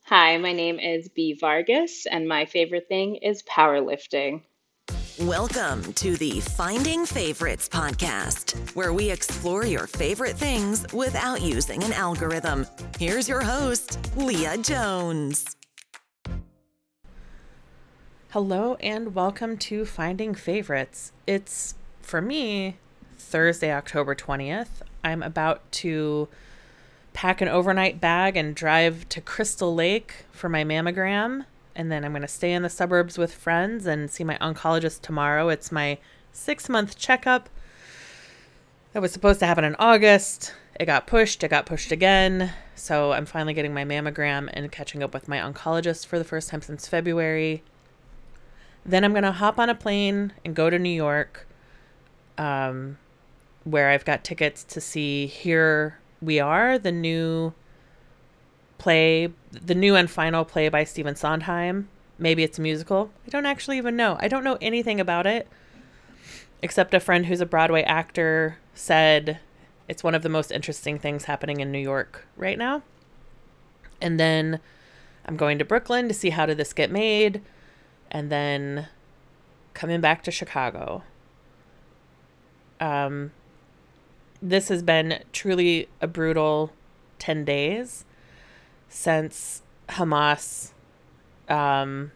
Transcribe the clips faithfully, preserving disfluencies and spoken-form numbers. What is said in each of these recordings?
Hi, my name is B. Vargas, and my favorite thing is powerlifting. Welcome to the Finding Favorites podcast, where we explore your favorite things without using an algorithm. Here's your host, Leah Jones. Hello and welcome to Finding Favorites. It's, for me, Thursday, October twentieth. I'm about to pack an overnight bag and drive to Crystal Lake for my mammogram. And then I'm going to stay in the suburbs with friends and see my oncologist tomorrow. It's my six-month checkup. That was supposed to happen in August. It got pushed. It got pushed again. So I'm finally getting my mammogram and catching up with my oncologist for the first time since February. Then I'm going to hop on a plane and go to New York, um, where I've got tickets to see Here We Are, the new play, the new and final play by Stephen Sondheim. Maybe it's a musical. I don't actually even know. I don't know anything about it, except a friend who's a Broadway actor said it's one of the most interesting things happening in New York right now. And then I'm going to Brooklyn to see How Did This Get Made? And then coming back to Chicago. Um, this has been truly a brutal ten days since Hamas um,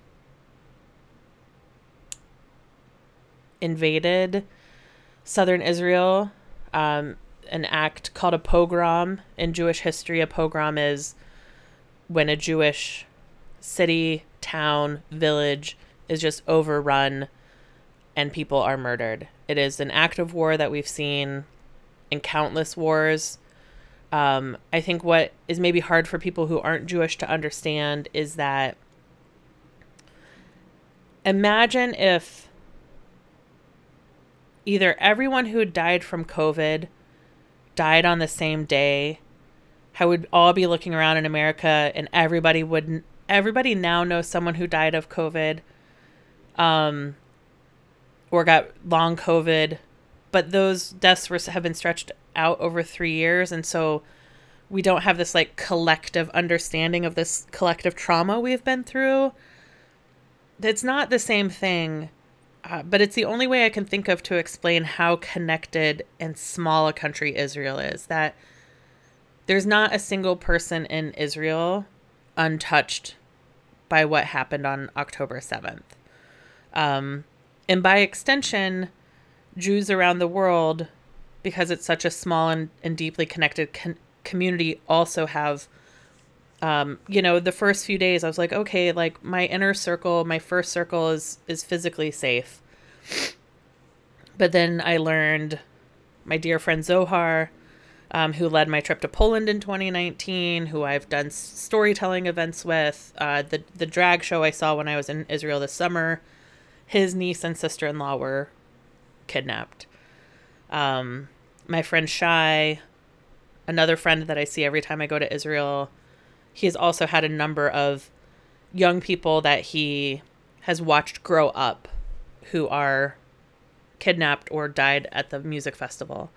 invaded southern Israel. Um, an act called a pogrom in Jewish history. A pogrom is when a Jewish city, town, village is just overrun and people are murdered. It is an act of war that we've seen in countless wars. Um, I think what is maybe hard for people who aren't Jewish to understand is that imagine if either everyone who died from COVID died on the same day, how we'd all be looking around in America and everybody would everybody now knows someone who died of COVID, um, or got long COVID, but those deaths were, have been stretched out over three years. And so we don't have this like collective understanding of this collective trauma we've been through. It's not the same thing, uh, but it's the only way I can think of to explain how connected and small a country Israel is, that there's not a single person in Israel untouched by what happened on October seventh. Um, and by extension, Jews around the world, because it's such a small and, and deeply connected con- community, also have, um, you know, the first few days I was like, okay, like my inner circle, my first circle is, is physically safe. But then I learned my dear friend Zohar, Um, who led my trip to Poland in twenty nineteen, who I've done storytelling events with, uh, the the drag show I saw when I was in Israel this summer, his niece and sister-in-law were kidnapped. Um, my friend Shai, another friend that I see every time I go to Israel, he has also had a number of young people that he has watched grow up who are kidnapped or died at the music festival.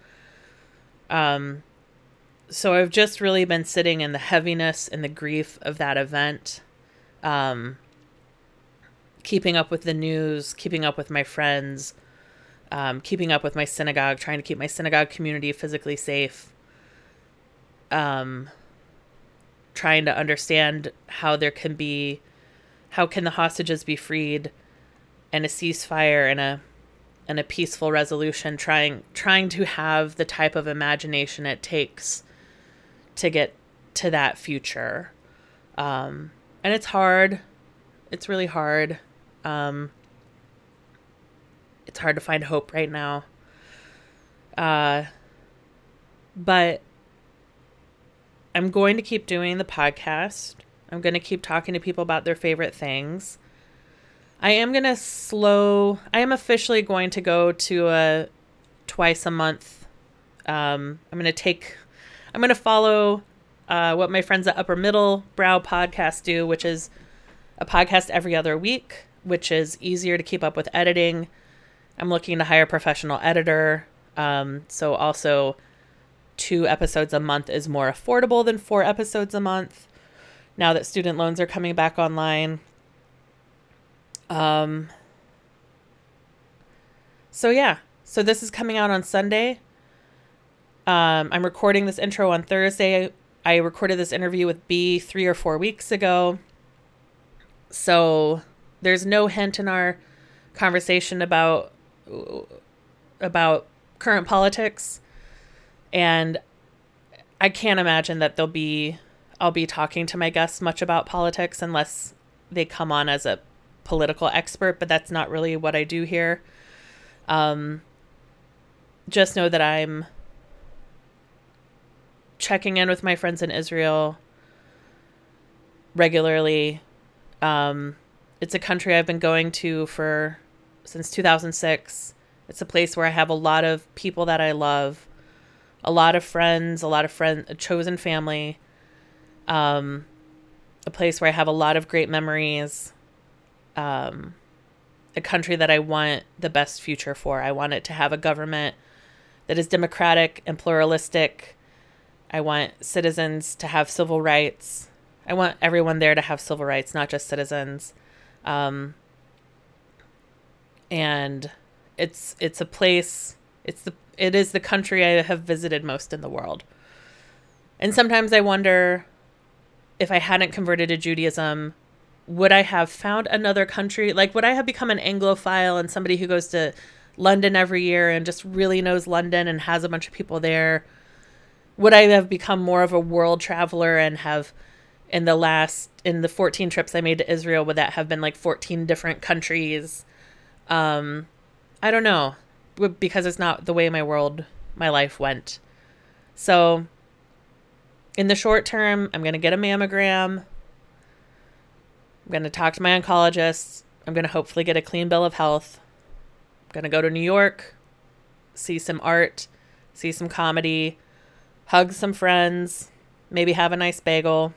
Um, so I've just really been sitting in the heaviness and the grief of that event, um, keeping up with the news, keeping up with my friends, um, keeping up with my synagogue, trying to keep my synagogue community physically safe, um, trying to understand how there can be, how can the hostages be freed, and a ceasefire and a and a peaceful resolution, trying trying to have the type of imagination it takes to get to that future. Um, and it's hard. It's really hard. Um, it's hard to find hope right now. Uh, but I'm going to keep doing the podcast. I'm going to keep talking to people about their favorite things. I am going to slow, I am officially going to go to a twice a month. Um, I'm going to take, I'm going to follow uh, what my friends at Upper Middle Brow Podcast do, which is a podcast every other week, which is easier to keep up with editing. I'm looking to hire a professional editor. Um, so also two episodes a month is more affordable than four episodes a month. now that student loans are coming back online. Um, so yeah, so this is coming out on Sunday. Um, I'm recording this intro on Thursday. I recorded this interview with B three or four weeks ago. So there's no hint in our conversation about, about current politics. And I can't imagine that they'll be, I'll be talking to my guests much about politics unless they come on as a political expert, but that's not really what I do here. Um, just know that I'm checking in with my friends in Israel regularly. Um, it's a country I've been going to for since two thousand six. It's a place where I have a lot of people that I love, a lot of friends, a lot of friends, a chosen family, um, a place where I have a lot of great memories. Um, a country that I want the best future for. I want it to have a government that is democratic and pluralistic. I want citizens to have civil rights. I want everyone there to have civil rights, not just citizens. Um, and it's it's a place. It's the it is the country I have visited most in the world. And sometimes I wonder if I hadn't converted to Judaism, would I have found another country? Like, would I have become an Anglophile and somebody who goes to London every year and just really knows London and has a bunch of people there? Would I have become more of a world traveler and have, in the last, in the fourteen trips I made to Israel, would that have been like fourteen different countries? Um, I don't know, because it's not the way my world, my life went. So in the short term, I'm going to get a mammogram. I'm going to talk to my oncologist. I'm going to hopefully get a clean bill of health. I'm going to go to New York, see some art, see some comedy, hug some friends, maybe have a nice bagel,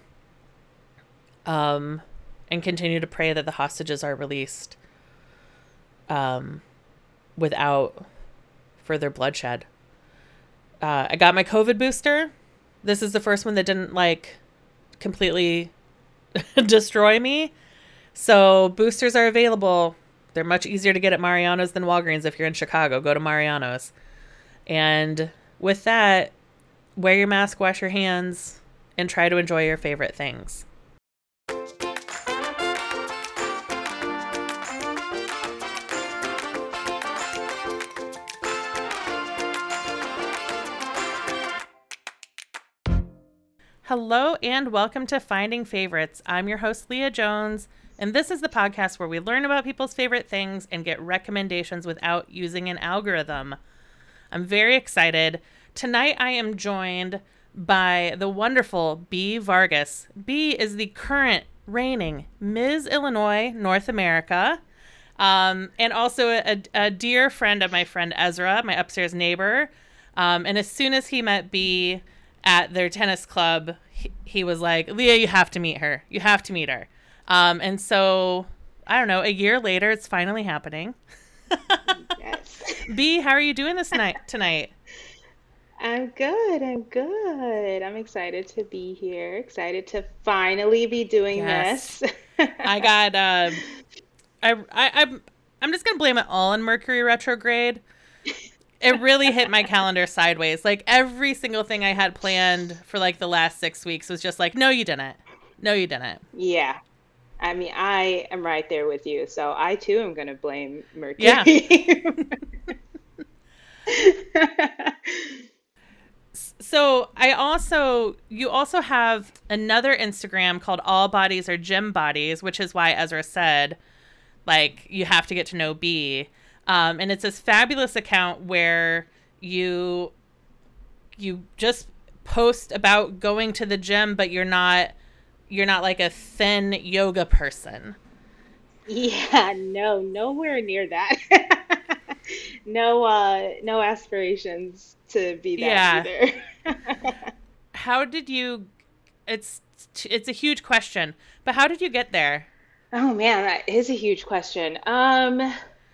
um, and continue to pray that the hostages are released um, without further bloodshed. Uh, I got my COVID booster. This is the first one that didn't, like, completely destroy me. So boosters are available. They're much easier to get at Mariano's than Walgreens. If you're in Chicago, go to Mariano's. And with that, wear your mask, wash your hands, and try to enjoy your favorite things. Hello and welcome to Finding Favorites. I'm your host, Leah Jones, and this is the podcast where we learn about people's favorite things and get recommendations without using an algorithm. I'm very excited. Tonight I am joined by the wonderful B. Vargas. B is the current reigning Miz Illinois North America, um, and also a, a dear friend of my friend Ezra, my upstairs neighbor. Um, and as soon as he met B at their tennis club, he, he was like, Leah, you have to meet her. You have to meet her. Um, and so, I don't know, a year later, it's finally happening. Yes. B, how are you doing this night tonight? I'm good. I'm good. I'm excited to be here. Excited to finally be doing Yes. this. I got, uh, I, I, I'm, I'm just going to blame it all on Mercury retrograde. It really hit my calendar sideways. Like every single thing I had planned for like the last six weeks was just like, no, you didn't. No, you didn't. Yeah. I mean, I am right there with you. So I too am going to blame Mercury. Yeah. So I also, you also have another Instagram called All Bodies Are Gym Bodies, which is why Ezra said, like, you have to get to know B. Um, and it's this fabulous account where you you just post about going to the gym, but you're not you're not like a thin yoga person. Yeah, no, nowhere near that. No, uh, no aspirations to be that Yeah. either. How did you? It's it's a huge question, but how did you get there? Oh man, that is a huge question. Um,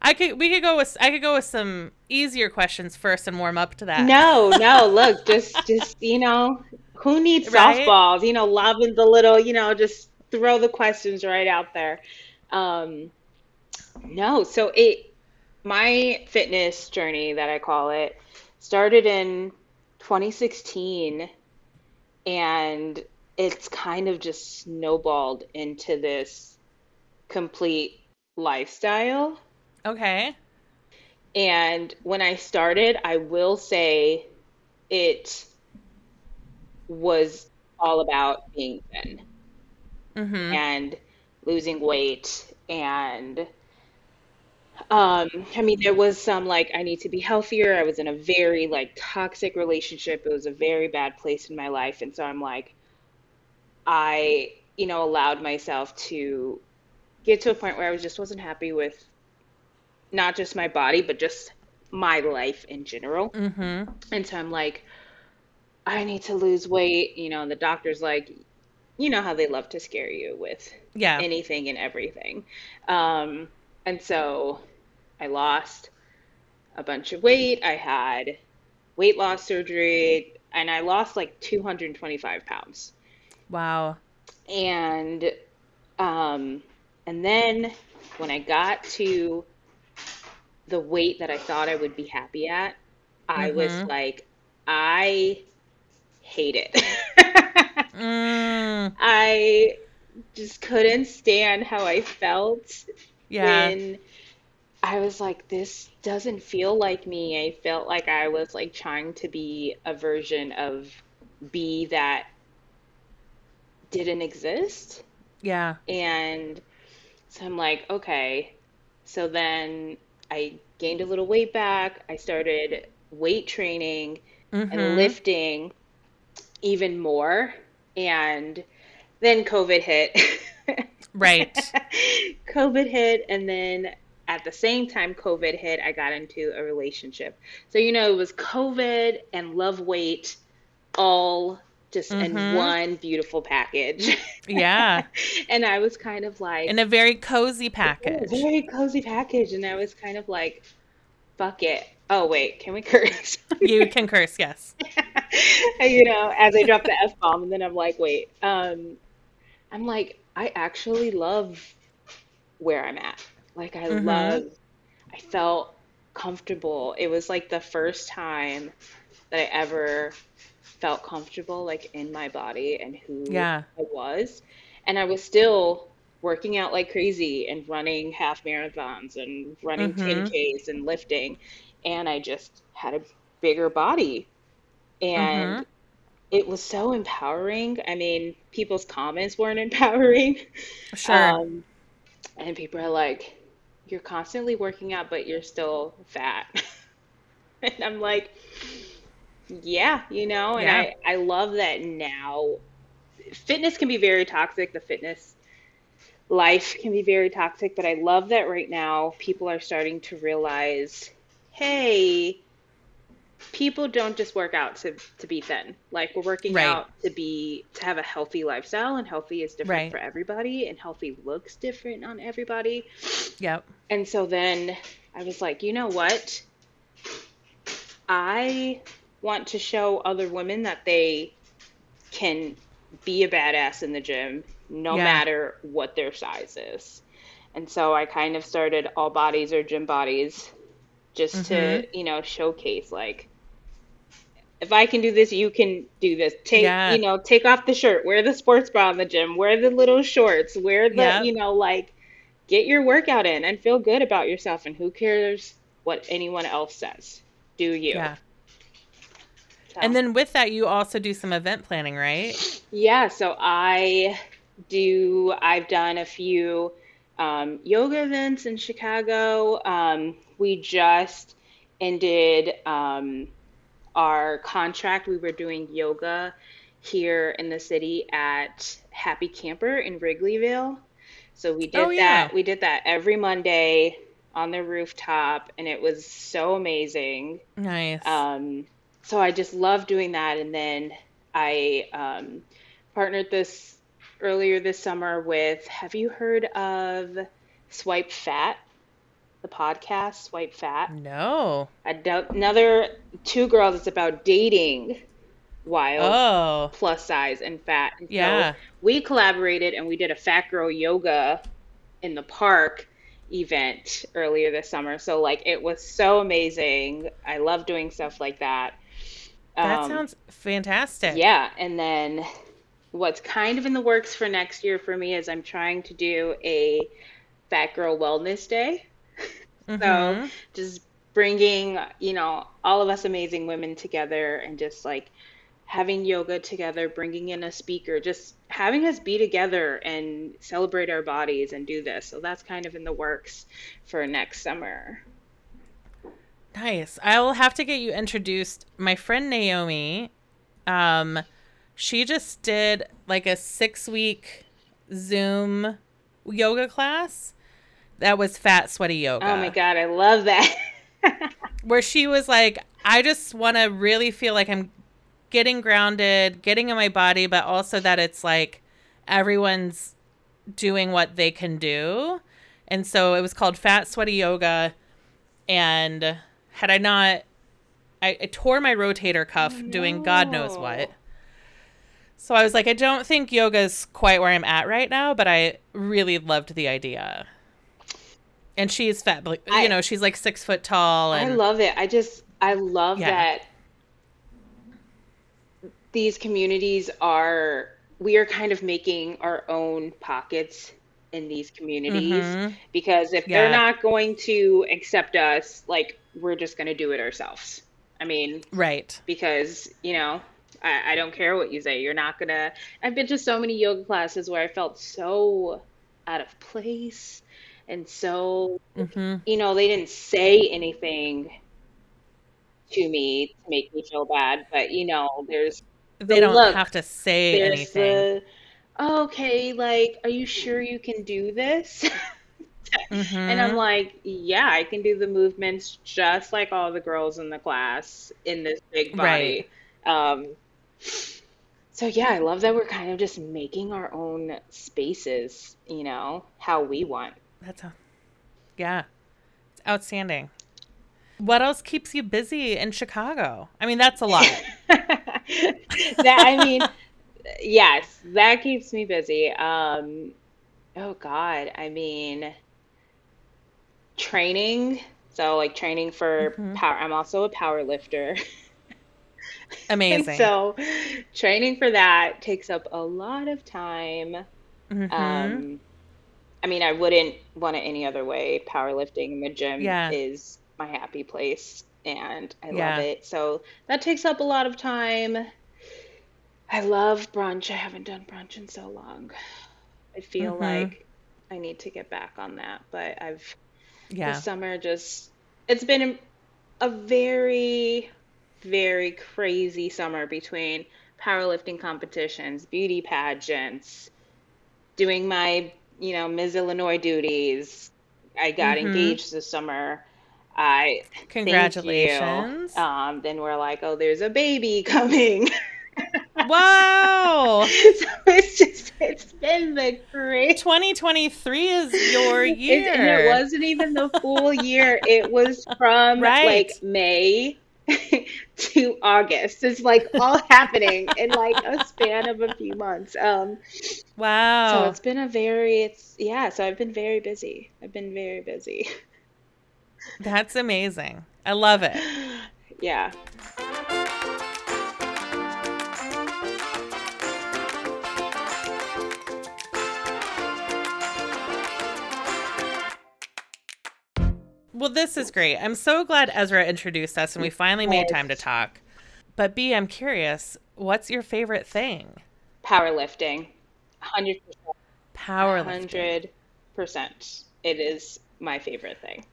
I could we could go with I could go with some easier questions first and warm up to that. No, no, look, just just you know, who needs Right? softballs? You know, lobbing the little, you know, just throw the questions right out there. Um, no, so it my fitness journey that I call it started in twenty sixteen, and it's kind of just snowballed into this complete lifestyle. Okay. And when I started, I will say it was all about being thin Mhm. and losing weight. And um, I mean, there was some like, I need to be healthier. I was in a very like toxic relationship. It was a very bad place in my life. And so I'm like, I, you know, allowed myself to get to a point where I was just wasn't happy with not just my body, but just my life in general. Mhm. And so I'm like, I need to lose weight, you know, and the doctor's like, you know how they love to scare you with Yeah. anything and everything. Um, and so I lost a bunch of weight. I had weight loss surgery and I lost like two hundred twenty-five pounds. Wow. And um, and then when I got to the weight that I thought I would be happy at, I was Mhm. like, I hate it. Mm. I just couldn't stand how I felt Yeah. when I was like, this doesn't feel like me. I felt like I was like trying to be a version of B that didn't exist. Yeah. And so I'm like, okay. So then I gained a little weight back. I started weight training and Mhm. lifting even more. And then COVID hit. Right. COVID hit, and then at the same time COVID hit, I got into a relationship. So, you know, it was COVID and love weight all just in Mhm. one beautiful package. Yeah. And I was kind of In a like, very cozy oh, package. very cozy package. And I was kind of like, fuck it. Oh, wait, can we curse? You can curse, yes. You know, as I drop the F bomb, and then I'm like, wait, um, I'm like, I actually love where I'm at. Like, I Mhm. love, I felt comfortable. It was like the first time that I ever felt comfortable, like in my body and who Yeah. I was. And I was still working out like crazy and running half marathons and running Mhm. ten Ks and lifting. And I just had a bigger body. And Mhm. it was so empowering. I mean, people's comments weren't empowering. Sure. Um, and people are like, you're constantly working out, but you're still fat. And I'm like, yeah, you know, and Yeah. I, I love that now. Fitness can be very toxic. The fitness life can be very toxic, but I love that right now people are starting to realize, hey, people don't just work out to to be thin. Like we're working Right. out to be to have a healthy lifestyle, and healthy is different Right. for everybody and healthy looks different on everybody. Yep. And so then I was like, you know what? I want to show other women that they can be a badass in the gym no Yeah. matter what their size is. And so I kind of started all bodies or gym bodies just to, Mhm. you know, showcase like if I can do this, you can do this. Take, you Yeah. know, take off the shirt, wear the sports bra in the gym, wear the little shorts, wear the, Yep. you know, like get your workout in and feel good about yourself. And who cares what anyone else says? Do you? Yeah. And So, then with that you also do some event planning, right? yeah. So I do, I've done a few um, yoga events in Chicago. Um, we just ended um, our contract. We were doing yoga here in the city at Happy Camper in Wrigleyville. So we Oh did that. yeah. We did that every Monday on the rooftop, and it was so amazing. Nice. Um, so I just love doing that. And then I um, partnered this earlier this summer with, have you heard of Swipe Fat? the podcast Swipe Fat. No. Another two girls. It's about dating while Oh. plus size and fat. And Yeah. so we collaborated and we did a fat girl yoga in the park event earlier this summer. So like it was so amazing. I love doing stuff like that. That Um, sounds fantastic. yeah, and then what's kind of in the works for next year for me is I'm trying to do a Fat Girl Wellness Day. So Mm-hmm. just bringing, you know, all of us amazing women together and just like having yoga together, bringing in a speaker, just having us be together and celebrate our bodies and do this. So that's kind of in the works for next summer. Nice. I will have to get you introduced. My friend Naomi, um, she just did like a six week Zoom yoga class that was fat, sweaty yoga. Oh my God, I love that. Where she was like, I just want to really feel like I'm getting grounded, getting in my body, but also that it's like everyone's doing what they can do. And so it was called Fat, Sweaty Yoga. And had I not, I, I tore my rotator cuff Oh, doing God knows no. what. So I was like, I don't think yoga's quite where I'm at right now, but I really loved the idea. And she's fat, but I- you know, she's like six foot tall. I And love it. I just, I love Yeah. that these communities are, we are kind of making our own pockets in these communities Mhm. because if Yeah. they're not going to accept us, like, we're just going to do it ourselves. I mean, Right. because, you know, I, I don't care what you say. You're not going to, I've been to so many yoga classes where I felt so out of place and so, hmm you know, they didn't say anything to me to make me feel bad, but you know, there's They the don't look, have to say there's anything. the, "Oh, okay, like, are you sure you can do this?" And I'm hmm like, yeah, I can do the movements just like all the girls in the class in this big Right. body. Um, so yeah, I love that we're kind of just making our own spaces, you know, how we want. That's a, yeah. It's outstanding. What else keeps you busy in Chicago? I mean, that's a lot. That, I mean, yes, that keeps me busy. Um, oh God, I mean, training. So like training for hmm power. I'm also a power lifter. And Amazing. so training for that takes up a lot of time. hmm Um, I mean, I wouldn't want it any other way. Powerlifting in the gym Yeah. is my happy place and I love Yeah. it. So that takes up a lot of time. I love brunch. I haven't done brunch in so long. I feel hmm like I need to get back on that, but I've this Yeah. summer just it's been a very, very crazy summer between powerlifting competitions, beauty pageants, doing my, you know, Miss Illinois duties. I got hmm engaged this summer. I thank you. Congratulations. Um, then we're like, oh, there's a baby coming. Wow. So it's just it's been the great. twenty twenty-three is your It's, and it year. wasn't even the full year. It was from like Right. May to August. It's like all happening in like a span of a few months. Um, so Wow. it's been a very, it's, yeah, so I've been very busy. I've been very busy. That's amazing. I love it. Yeah. Well, this is great. I'm so glad Ezra introduced us and we finally made time to Yes. talk. But B, I'm curious, what's your favorite thing? Powerlifting. one hundred percent. Powerlifting. one hundred percent. It is my favorite thing.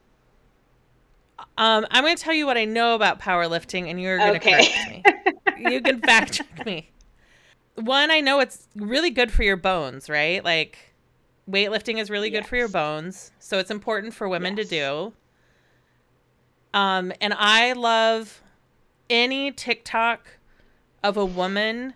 Um, I'm going to tell you what I know about powerlifting, and you're going to Okay. correct me. You can fact check me. One, I know it's really good for your bones, right? Like, weightlifting is really good for your Yes. bones, so it's important for women to Yes. do. Um, and I love any TikTok of a woman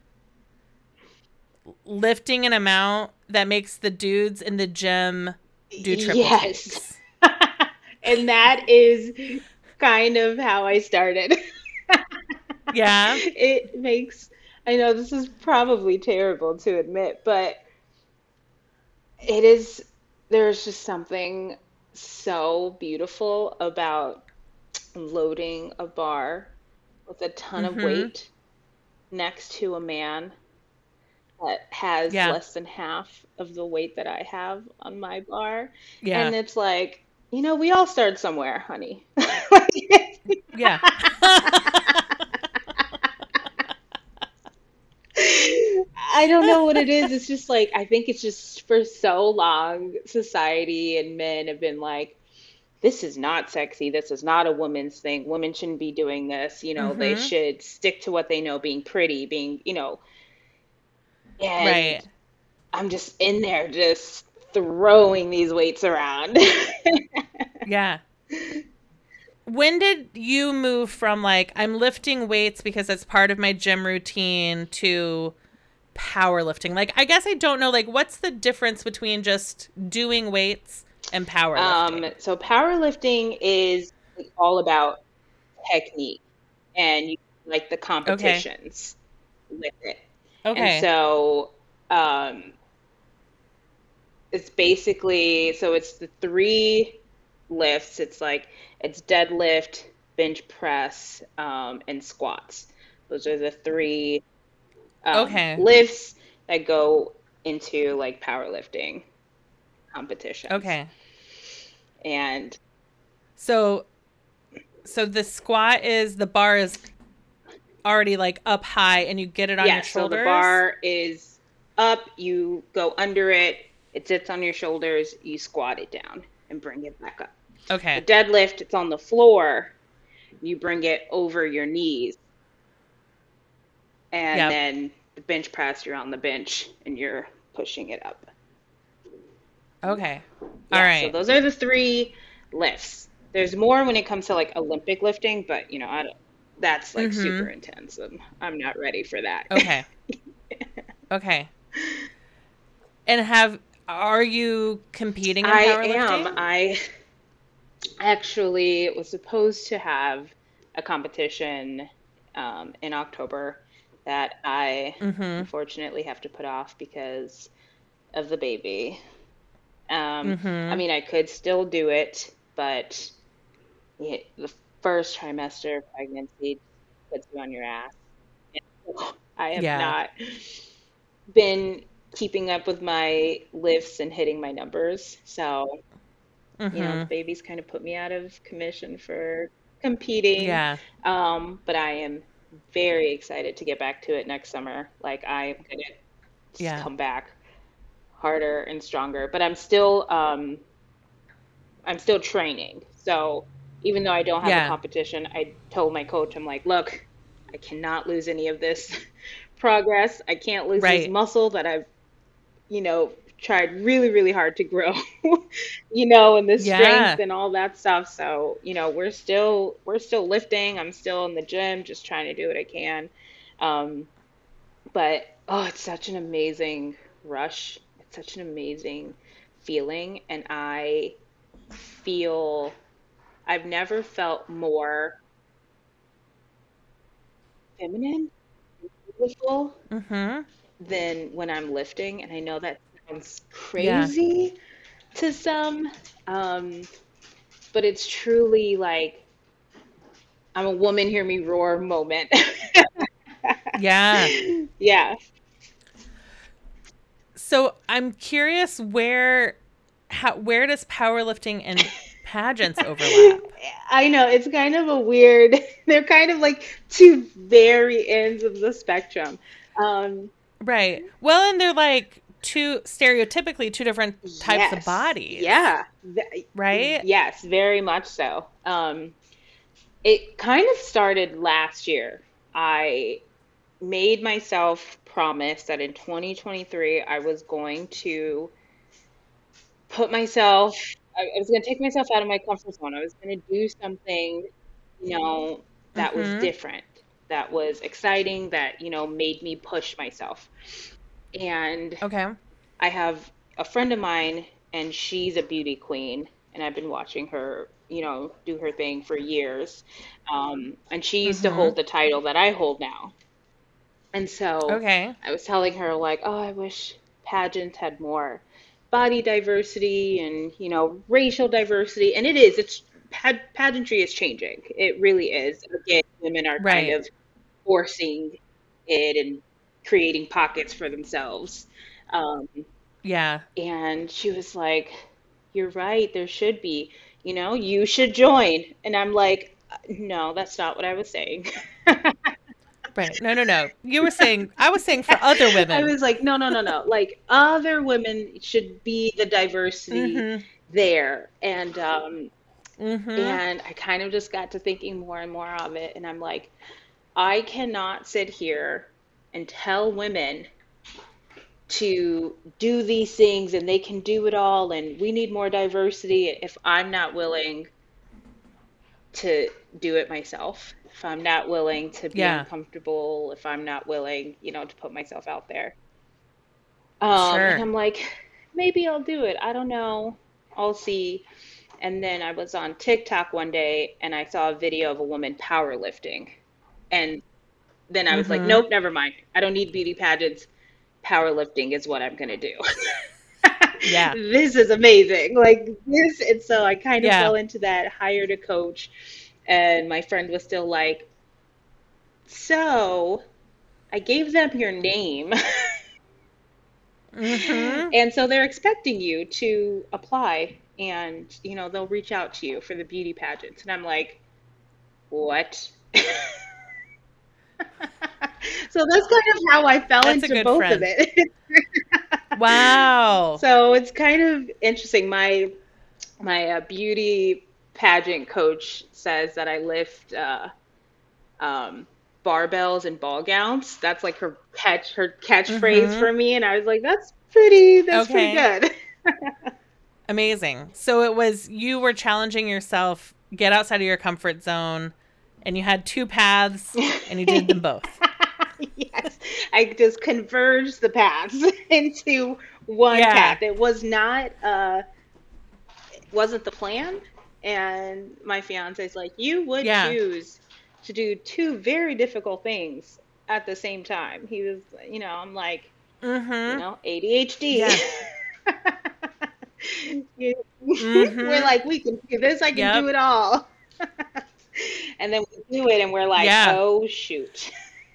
lifting an amount that makes the dudes in the gym do triple Yes. takes. And that is kind of how I started. Yeah. It makes, I know this is probably terrible to admit, but it is, there's just something so beautiful about loading a bar with a ton of Mm-hmm. weight next to a man that has Yeah. less than half of the weight that I have on my bar. And Yeah. it's like, you know, we all start somewhere, honey. Like, Yeah. I don't know what it is. It's just like, I think it's just for so long, society and men have been like, this is not sexy. This is not a woman's thing. Women shouldn't be doing this. You know, they Mm-hmm. should stick to what they know, being pretty, being, you know, and Right. I'm just in there just throwing these weights around. Yeah. When did you move from like I'm lifting weights because it's part of my gym routine to powerlifting? Like I guess I don't know like what's the difference between just doing weights and Um, powerlifting? so powerlifting is all about technique and you like the Okay. competitions with it. And Okay. so um, it's basically so it's the three lifts. It's like it's deadlift, bench press, um, and squats. Those are the three um, Okay. lifts that go into like powerlifting competitions. Okay. And So so the squat is the bar is already like up high and you get it on your yeah, so the shoulders? bar is up, you go under it, it sits on your shoulders, you squat it down and bring it back up. The Okay. deadlift, it's on the floor, you bring it over your knees, and Yep. then the bench press, you're on the bench and you're pushing it up. Okay. All Yeah, so right. those are the three lifts. There's more when it comes to like Olympic lifting, but you know, I don't, that's like super Mhm. intense. And I'm not ready for that. Okay. Okay. And have are you competing in I am. powerlifting? I actually was supposed to have a competition um, in October that I Mhm. unfortunately have to put off because of the baby. Um, I Mhm. mean, I could still do it, but yeah, the first trimester of pregnancy puts you on your ass. And so I have Yeah. not been keeping up with my lifts and hitting my numbers. So, you know, the Mhm. baby's kind of put me out of commission for competing. Yeah. Um, but I am very excited to get back to it next summer. Like I am gonna just Yeah. come back harder and stronger. But I'm still um I'm still training. So even though I don't have a Yeah. competition, I told my coach, I'm like, look, I cannot lose any of this progress. I can't lose this Right. muscle that I've, you know, tried really, really hard to grow, you know, and the strength Yeah. and all that stuff. So, you know, we're still we're still lifting. I'm still in the gym, just trying to do what I can. Um, but oh, it's such an amazing rush. It's such an amazing feeling, and I feel I've never felt more feminine, beautiful Mhm. than when I'm lifting. And I know that sounds Yeah. crazy to some, um, but it's truly like I'm a woman, hear me roar moment. Yeah. Yeah, So I'm curious where how where does powerlifting and pageants overlap? I know it's kind of a weird, they're kind of like two very ends of the spectrum. Um, Right. Well, and they're like two stereotypically two different types of yes, bodies, yeah, th- right? yes, very much so. Um, it kind of started last year. I made myself promise that in twenty twenty-three I was going to put myself, I, I was going to take myself out of my comfort zone. I was going to do something, you know, that was Mhm. different, that was exciting, that, you know, made me push myself. And Okay. I have a friend of mine, and she's a beauty queen, and I've been watching her you know, do her thing for years. Um, and she used to Mm-hmm. hold the title that I hold now. And so Okay. I was telling her, like, oh, I wish pageants had more body diversity and, you know, racial diversity. And it is, it's pag pageantry is changing. It really is. Again, women are kind Right. of forcing it and creating pockets for themselves. Um, Yeah. and she was like, you're right, there should be, you know, you should join. And I'm like, no, that's not what I was saying. Right. No, no, no. You were saying, I was saying for other I women. was like, no, no, no, no. Like other women should be the diversity Mm-hmm. there. And um Mm-hmm. and I kind of just got to thinking more and more of it. And I'm like, I cannot sit here and tell women to do these things and they can do it all and we need more diversity if I'm not willing to do it myself. If I'm not willing to be Yeah. uncomfortable, if I'm not willing, you know, to put myself out there. Um, and Sure. I'm like, maybe I'll do it. I don't know. I'll see. And then I was on TikTok one day and I saw a video of a woman powerlifting. And then I was like, Mm-hmm. nope, never mind. I don't need beauty pageants. Powerlifting is what I'm gonna do. Yeah. This is amazing. Like this, and so I kind of Yeah. fell into that, hired a coach, and my friend was still like, so I gave them your name. Mm-hmm. And so they're expecting you to apply and, you know, they'll reach out to you for the beauty pageant. And I'm like, what? So that's kind of how I fell That's a into good both of friend. it. Wow. So it's kind of interesting. My my uh, beauty pageant coach says that I lift uh, um, barbells and ball gowns. That's like her catch her catchphrase Mm-hmm. for me, and I was like, that's pretty that's pretty Okay. good. Amazing. So it was you were challenging yourself, get outside of your comfort zone, and you had two paths and you did them both. Yes, I just converged the paths into one Yeah. path. It was not uh wasn't the plan. And my fiance's like, you would Yeah. choose to do two very difficult things at the same time. He was, you know, I'm like, you Mm-hmm. know, A D H D. Yeah. You- We're Mm-hmm. like, we can do this, I can do Yep. it all. And then we do it and we're like, Yeah. oh shoot.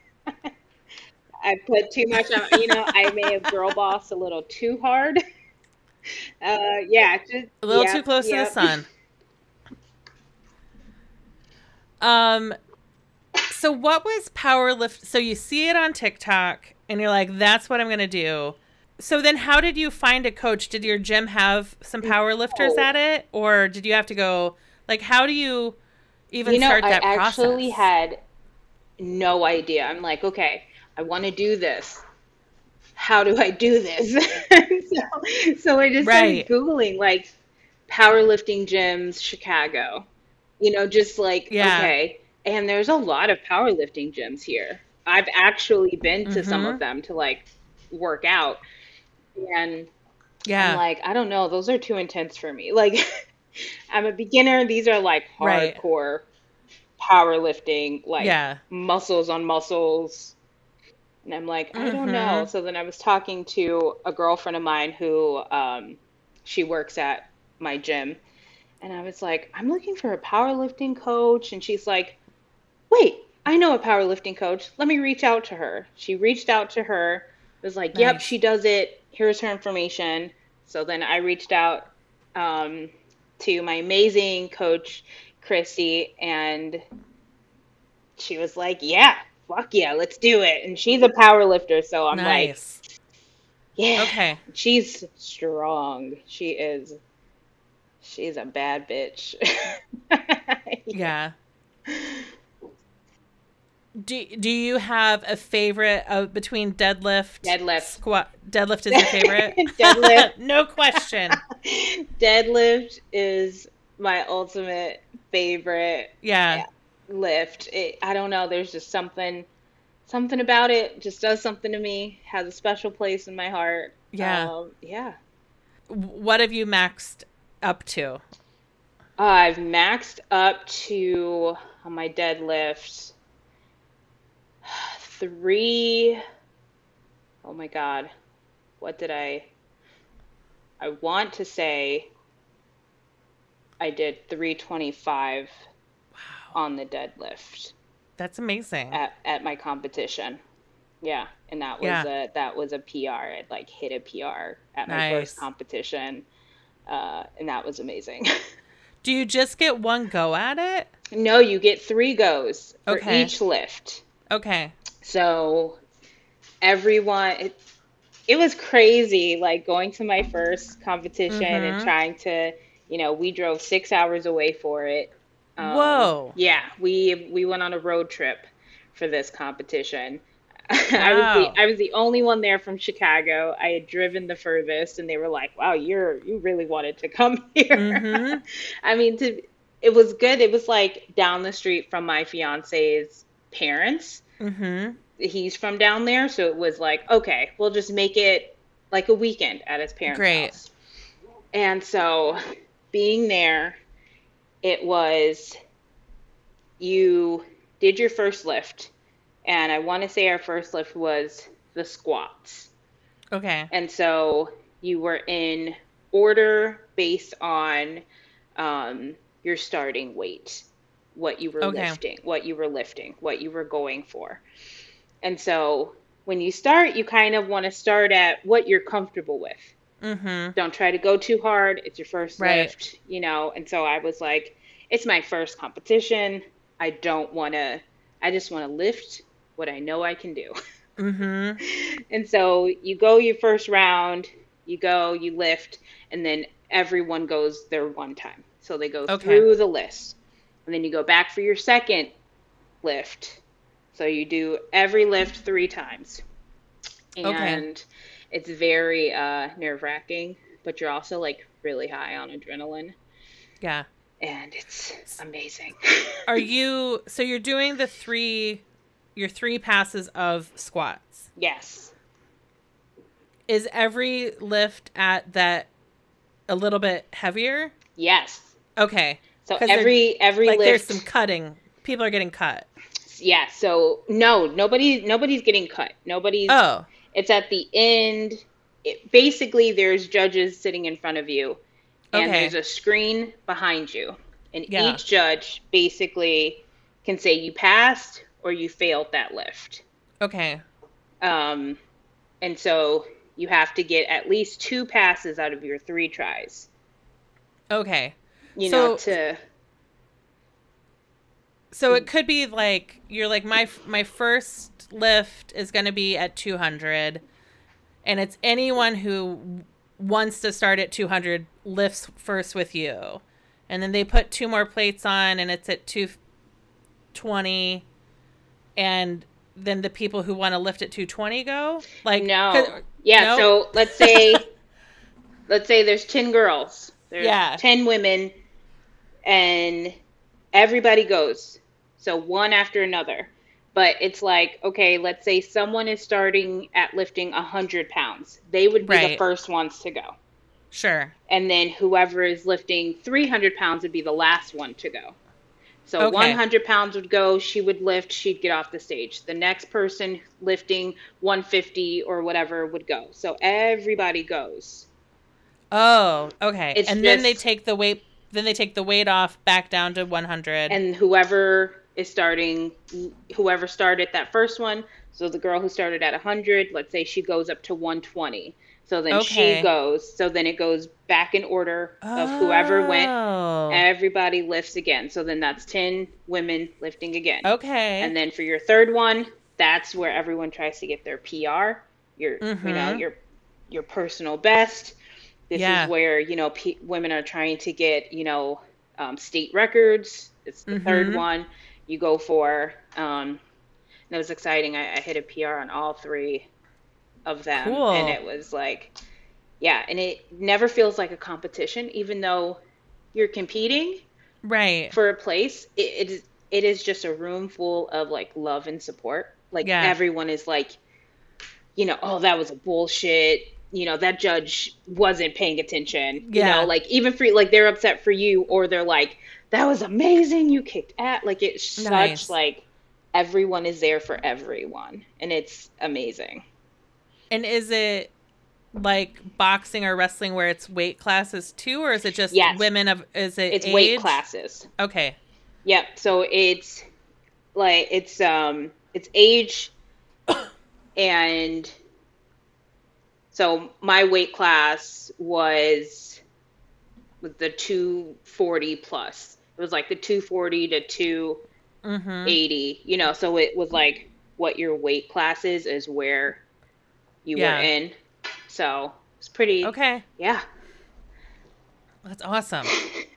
I put too much on, you know, I may have girl bossed a little too hard. Uh, yeah, just, A little too yep, close to the yep. sun. Um, so what was powerlift? So you see it on TikTok and you're like, that's what I'm going to do. So then how did you find a coach? Did your gym have some power lifters Oh, at it? Or did you have to go, like, how do you even you know, start I that actually process? had no idea. I'm like, okay, I want to do this. How do I do this? so, so I just started Right. Googling like powerlifting gyms, Chicago. You know, just like, Yeah. okay. And there's a lot of powerlifting gyms here. I've actually been to some of Mm-hmm. them to like work out. And I'm Yeah. like, I don't know, those are too intense for me. Like, I'm a beginner. These are like Right. hardcore powerlifting, like Yeah. muscles on muscles. And I'm like, I don't know. Mm-hmm. So then I was talking to a girlfriend of mine who um, she works at my gym. And I was like, I'm looking for a powerlifting coach. And she's like, wait, I know a powerlifting coach. Let me reach out to her. She reached out to her, was like, yep, she Nice. does it. Here's her information. So then I reached out um, to my amazing coach, Christy, and she was like, yeah, fuck yeah, let's do it. And she's a power lifter. So I'm like, Nice. yeah, Okay. she's strong. She is, she's a bad bitch. Yeah. Yeah. Do, do you have a favorite uh, between deadlift, Deadlift. squat? Deadlift is your favorite? Deadlift. No question. Deadlift is my ultimate favorite Yeah. yeah, lift. It, I don't know. There's just something, something about it. Just does something to me. Has a special place in my heart. Yeah. Um, yeah. What have you maxed up to? Uh, I've maxed up to on my deadlift three. Oh my God. What did I? I want to say I did three twenty-five on the deadlift That's amazing. at, at my competition. Yeah, and that was Yeah. a that was a P R. I'd like hit a P R at my first Nice. competition, uh, and that was amazing. Do you just get one go at it? No, you get three goes for Okay. each lift. Okay. So everyone, it, it was crazy, like going to my first competition and Mm-hmm. trying to, you know, we drove six hours away for it. Um, Whoa. yeah, we we went on a road trip for this competition. I was the Wow. I was the only one there from Chicago. I had driven the furthest, and they were like, "Wow, you're you really wanted to come here." Mm-hmm. I mean, to it was good. It was like down the street from my fiance's parents. Mm-hmm. He's from down there, so it was like, okay, we'll just make it like a weekend at his parents' Great. house. And so being there, it was you did your first lift, and I want to say our first lift was the squats. Okay. And so you were in order based on um, your starting weight, what you were Okay. lifting, what you were lifting, what you were going for. And so when you start, you kind of want to start at what you're comfortable with. Mm-hmm. Don't try to go too hard. It's your first Right. lift, you know. And so I was like, it's my first competition. I don't want to, I just want to lift what I know I can do. Mm-hmm. And so you go your first round, you go, you lift, and then everyone goes their one time. So they go Okay. through the list. And then you go back for your second lift. So you do every lift three times. Okay. And it's very uh, nerve-wracking, but you're also like really high on adrenaline. Yeah. And it's amazing. Are you so you're doing the three your three passes of squats? Yes. Is every lift at that a little bit heavier? Yes. Okay. So 'Cause they're- every every Like there's lift, some cutting. People are getting cut. yeah. So no, nobody nobody's getting cut. Nobody's. Oh. It's at the end. It, basically, there's judges sitting in front of you, and Okay. there's a screen behind you, and Yeah. each judge basically can say you passed or you failed that lift. Okay. Um, and so you have to get at least two passes out of your three tries. Okay. You So- know, to So it could be like you're like my my first lift is going to be at two hundred, and it's anyone who wants to start at two hundred lifts first with you, and then they put two more plates on, and it's at two twenty, and then the people who want to lift at two twenty go like no, 'cause- yeah. no? So let's say, let's say there's ten girls, there's Yeah. ten women, and everybody goes. So one after another. But it's like, okay, let's say someone is starting at lifting one hundred pounds. They would be the Right. first ones to go. Sure. And then whoever is lifting three hundred pounds would be the last one to go. So Okay. one hundred pounds would go, she would lift, she'd get off the stage. The next person lifting one fifty or whatever would go. So everybody goes. Oh, okay. It's and then they just- take the weight then they take the weight off back down to one hundred. And whoever is starting, whoever started that first one, so the girl who started at one hundred, let's say she goes up to one twenty. So then Okay. she goes. So then it goes back in order of whoever went. Oh. Everybody lifts again. So then that's ten women lifting again. Okay. And then for your third one, that's where everyone tries to get their P R, your you know, Mhm. your your personal best. This Yeah. is where, you know, p- women are trying to get, you know, um, state records. It's the third Mhm. one you go for. Um, and it was exciting. I, I hit a P R on all three of them. Cool. And it was like, yeah, and it never feels like a competition, even though you're competing Right. for a place. It, it is it is just a room full of like love and support. Like Yeah. everyone is like, you know, oh, that was a bullshit. you know, that judge wasn't paying attention, you know, Yeah. like even for like they're upset for you or they're like, that was amazing, you kicked at like it's such Nice. like everyone is there for everyone and it's amazing. And is it like boxing or wrestling where it's weight classes too, or is it just Yes, women of, is it it's weight age? classes. Okay. Yep. So it's like it's um it's age and so my weight class was with the two forty plus. It was like the two forty to Mm-hmm. two eighty, you know, so it was like what your weight class is is where you were Yeah. in. So it's pretty, Okay. yeah, That's awesome.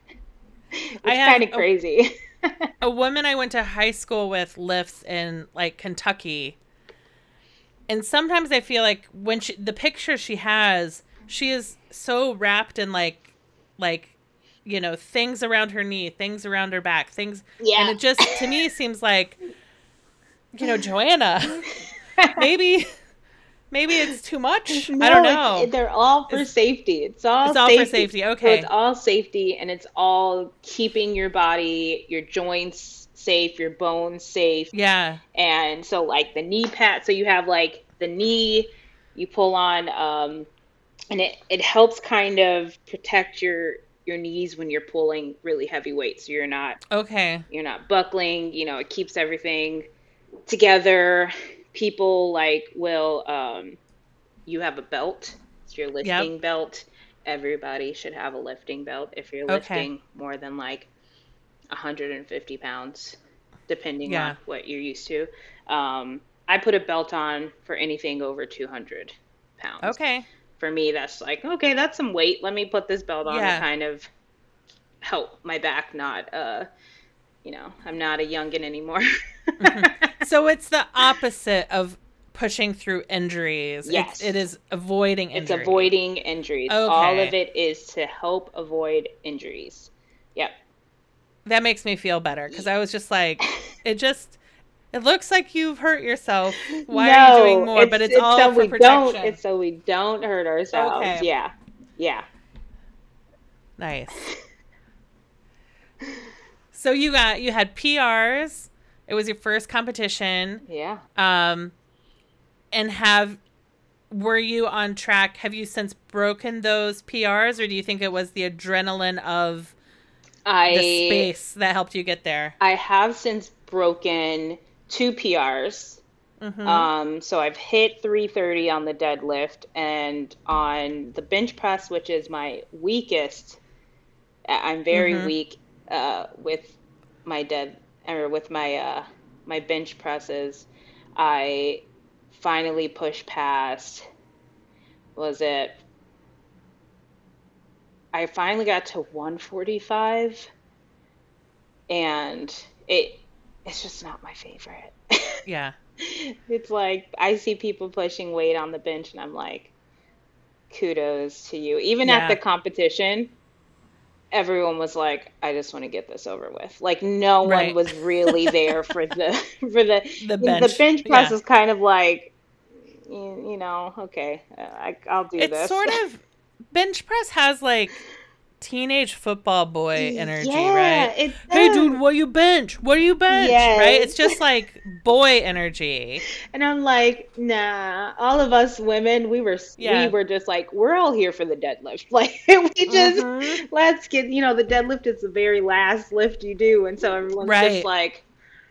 I it's kind have of a, crazy. a woman I went to high school with lives in like Kentucky. And sometimes I feel like when she, the picture she has, she is so wrapped in like, like, you know, things around her knee, things around her back, things. And Yeah. it just, to me, seems like, you know, Joanna, maybe, maybe it's too much. I don't No, it's know. it, they're all for It's, safety. It's all it's all for safety. safety. So it's Okay. all safety and it's all keeping your body, your joints safe, your bones safe. Yeah. And so like the knee pad, so you have like the knee, you pull on, um, and it, it helps kind of protect your your knees when you're pulling really heavy weights. So you're not Okay. you're not buckling, you know, it keeps everything together. People like will um you have a belt. It's your Yep. lifting belt. Everybody should have a lifting belt if you're Okay. lifting more than like one hundred fifty pounds, depending on Yeah. what you're used to. Um, I put a belt on for anything over two hundred pounds. Okay. For me, that's like, okay, that's some weight. Let me put this belt on to Yeah. kind of help my back not, uh, you know, I'm not a youngin' anymore. Hmm. So it's the opposite of pushing through injuries. It's it Yes, is avoiding it's injury. avoiding injuries. All of Okay. it is to help avoid injuries. Yep. That makes me feel better because I was just like, it just it looks like you've hurt yourself. Why are you doing No, more? it's But it's it's all so for we don't protection. it's so we don't hurt ourselves. Okay. Yeah. Yeah. Nice. So you got you had P Rs. It was your first competition. Yeah. Um and have were you on track? Have you since broken those P Rs, or do you think it was the adrenaline of the I space that helped you get there? I have since broken two P Rs. Mm-hmm. Um, so I've hit three thirty on the deadlift and on the bench press, which is my weakest. I- I'm very Mm-hmm. weak uh, with my dead or with my uh, my bench presses. I finally pushed past. Was it? I finally got to one forty-five, and it it's just not my favorite. Yeah. It's like I see people pushing weight on the bench, and I'm like, kudos to you. Even at the Yeah. competition, everyone was like, I just want to get this over with. Like no one Right. was really there for the for the The you know, the bench. bench press Yeah. is kind of like you, you know, okay, uh, I I'll do It's this. sort of bench press has like teenage football boy energy, Yeah, right? it Hey dude, does. what you bench? What do you bench? Right? Yes. It's just like boy energy. And I'm like, nah, all of us women, we were we Yeah. were just like, we're all here for the deadlift. Like we just Mm-hmm. let's get, you know, the deadlift is the very last lift you do, and so everyone's just Right. like,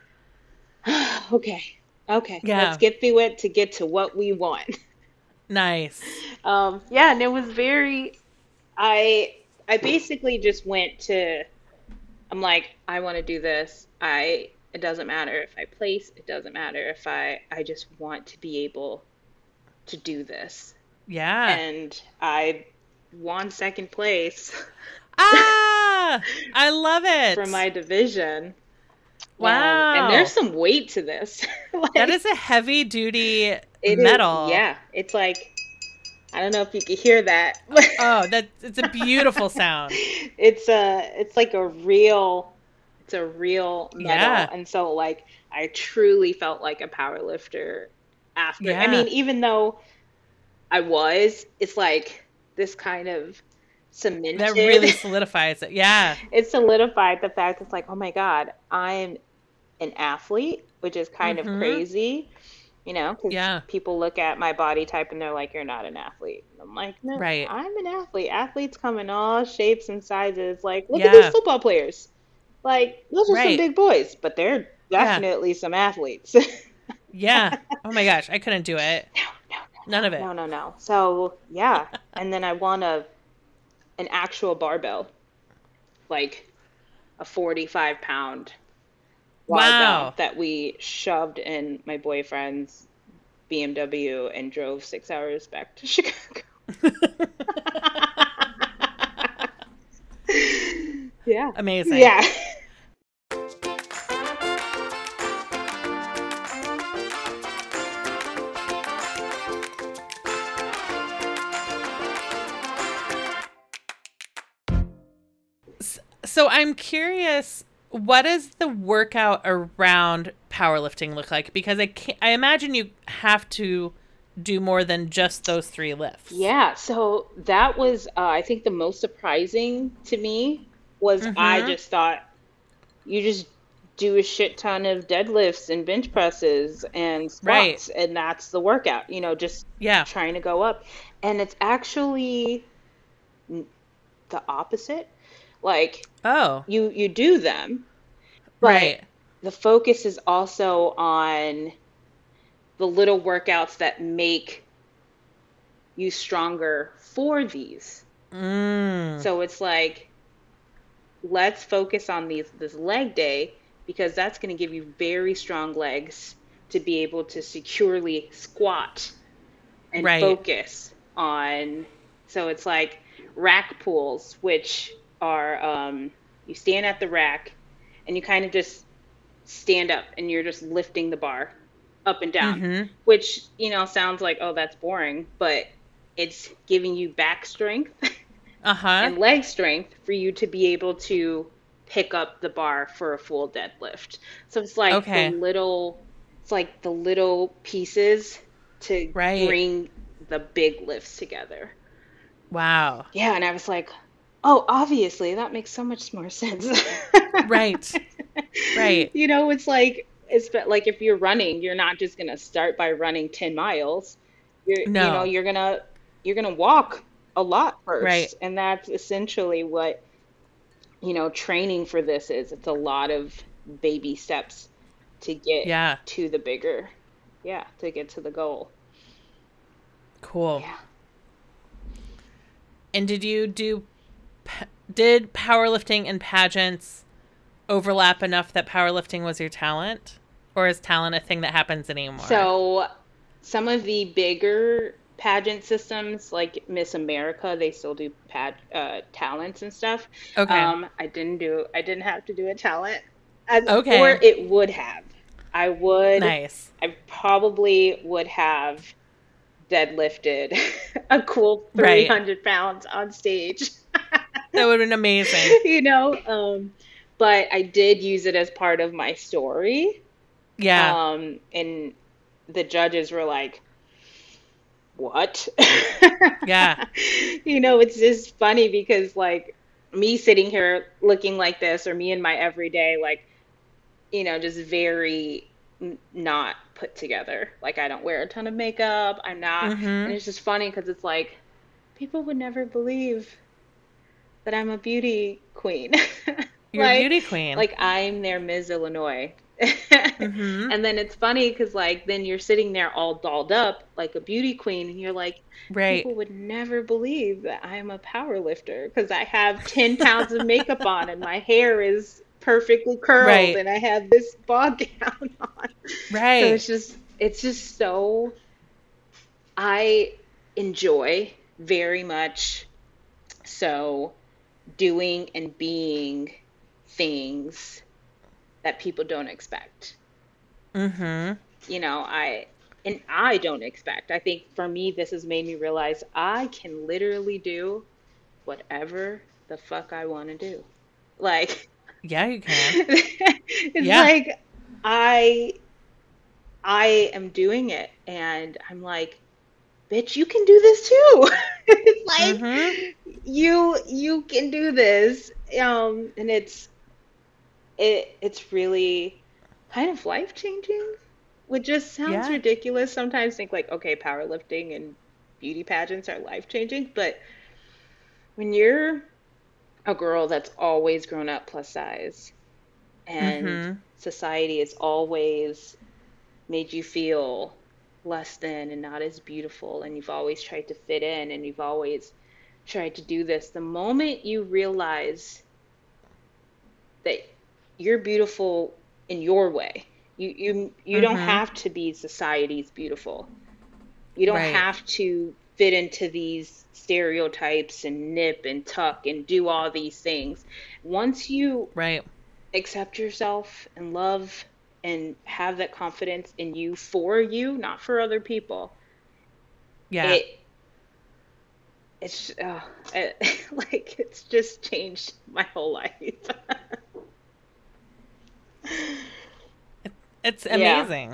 okay, okay, let's Yeah. get through it to get to what we want. Nice. Um, yeah, and it was very, I I basically just went to, I'm like, I want to do this. I It doesn't matter if I place, it doesn't matter if I I just want to be able to do this. Yeah. And I won second place Ah, I love for it. my division. And and there's Wow. some weight to this. That Like is a heavy duty it is, medal. yeah. It's like I don't know if you could hear that, but Oh, that it's a beautiful sound. it's a it's like a real it's a real medal. Yeah. And so like I truly felt like a power lifter after. I Yeah. mean, even though I was, it's like this kind of That cemented, really solidifies it. Yeah. it solidified the fact it's like, oh my God, I'm an athlete, which is kind of Mm-hmm. crazy, you know, because Yeah. people look at my body type and they're like, you're not an athlete. And I'm like, no, Right. I'm an athlete. Athletes come in all shapes and sizes. Like, look at these Yeah. football players. Like, those are some Right. big boys, but they're Yeah. definitely some athletes. Yeah. Oh my gosh, I couldn't do it. None of No, it. no, no. So, yeah. And then I won a an actual barbell, like a forty-five pound barbell Wow. that we shoved in my boyfriend's B M W and drove six hours back to Chicago. Yeah. Amazing. Yeah. So I'm curious, what does the workout around powerlifting look like? Because I can't, I imagine you have to do more than just those three lifts. Yeah. So that was, uh, I think, the most surprising to me was I Mm-hmm. just thought you just do a shit ton of deadlifts and bench presses and Right. squats, and that's the workout, you know, just Yeah. trying to go up. And it's actually the opposite. Like Oh, you you do them, but right. the focus is also on the little workouts that make you stronger for these. Mm. So it's like, let's focus on these this leg day because that's going to give you very strong legs to be able to securely squat and Right. focus on. So it's like rack pulls, which are um, you stand at the rack and you kind of just stand up and you're just lifting the bar up and down, Mm-hmm. which, you know, sounds like, oh, that's boring, but it's giving you back strength Uh-huh. and leg strength for you to be able to pick up the bar for a full deadlift. So it's like the Okay. little, it's like the little pieces to Right. bring the big lifts together. Wow. Yeah, and I was like, oh, obviously that makes so much more sense. Right. Right. You know, it's like it's be- like if you're running, you're not just gonna start by running ten miles. You're, you know, No. you're gonna you're gonna walk a lot Right. first, and that's essentially what, you know, training for this is. It's a lot of baby steps to get Yeah. to the bigger, yeah, to get to the goal. Cool. Yeah. And did you do pa- did powerlifting and pageants overlap enough that powerlifting was your talent? Or is talent a thing that happens anymore? So some of the bigger pageant systems, like Miss America, they still do pad uh, talents and stuff. Okay. Um, I didn't do, I didn't have to do a talent, as, or Okay. it would have. I would, Nice. I probably would have deadlifted a cool Right. three hundred pounds on stage, That would have been amazing. you know. Um, but I did use it as part of my story. Yeah. Um, and the judges were like, what? Yeah. You know, it's just funny because, like, me sitting here looking like this, or me in my everyday, like, you know, just very n- not put together. Like, I don't wear a ton of makeup. I'm not. And Mm-hmm. it's just funny because it's like, people would never believe that I'm a beauty queen. You're a Like, beauty queen. like I'm their Miss Illinois. Mm-hmm. And then it's funny because, like, then you're sitting there all dolled up like a beauty queen, and you're like, Right. people would never believe that I'm a power lifter because I have ten pounds of makeup on and my hair is perfectly curled Right. and I have this ball gown on. So Right. it's just, it's just so, I enjoy very much so doing and being things that people don't expect. Mm-hmm. You know, I and I don't expect. I think for me, this has made me realize I can literally do whatever the fuck I want to do. Like, Yeah, you can. it's Yeah. like I I am doing it, and I'm like, bitch, you can do this too. It's Mm-hmm. like you you can do this. Um, and it's it it's really kind of life changing, which just sounds Yeah. ridiculous. Sometimes think like, okay, powerlifting and beauty pageants are life changing, but when you're a girl that's always grown up plus size and Mm-hmm. society has always made you feel less than and not as beautiful, and you've always tried to fit in and you've always tried to do this, the moment you realize that you're beautiful in your way, you you you don't Mm-hmm. have to be society's beautiful. You don't Right. have to fit into these stereotypes and nip and tuck and do all these things. Once you Right. accept yourself and love and have that confidence in you for you, not for other people, Yeah. it it's uh, it, like it's just changed my whole life. It's Yeah. amazing.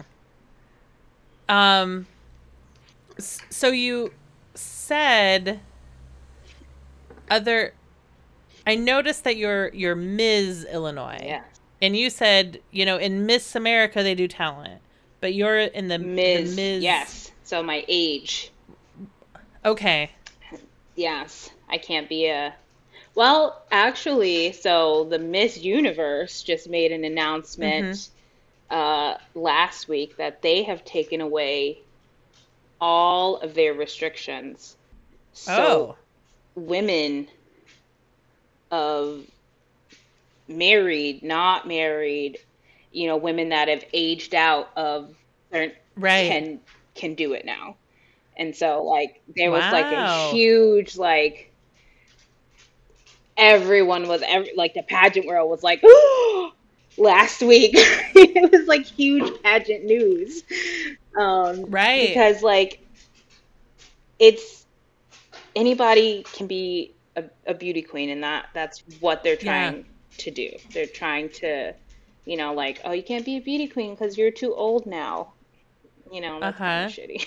Um, s- so you said other. I noticed that you're you're Miz Illinois, Yes. and you said you know in Miss America they do talent, but you're in the the Miz, Miz. yes. So my age. Okay. Yes. I can't be a well, actually, so the Miss Universe just made an Mm-hmm. announcement uh last week that they have taken away all of their restrictions. So Oh. women of married, not married, you know, women that have aged out of certain Right. can can do it now. And so like there was like a Wow. huge like everyone was every, like the pageant world was like oh, last week it was like huge pageant news um Right. because like it's anybody can be a, a beauty queen and that that's what they're Yeah. trying to do. They're trying to, you know, like, oh, you can't be a beauty queen because you're too old now. You know, Uh that's kind of huh. shitty.